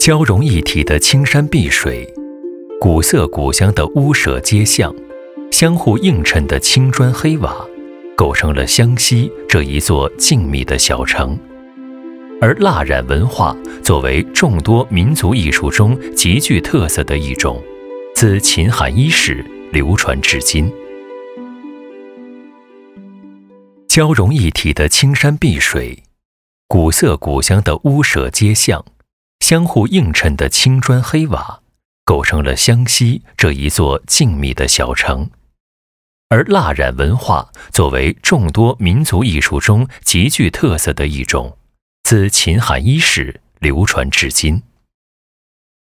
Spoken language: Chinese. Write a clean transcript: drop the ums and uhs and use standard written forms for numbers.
交融一体的青山碧水，古色古香的屋舍街巷，相互映衬的青砖黑瓦，构成了湘西这一座静谧的小城。而蜡染文化作为众多民族艺术中极具特色的一种，自秦汉伊始流传至今。交融一体的青山碧水，古色古香的屋舍街巷，相互映衬的青砖黑瓦，构成了湘西这一座静谧的小城。而蜡染文化作为众多民族艺术中极具特色的一种，自秦汉伊始流传至今。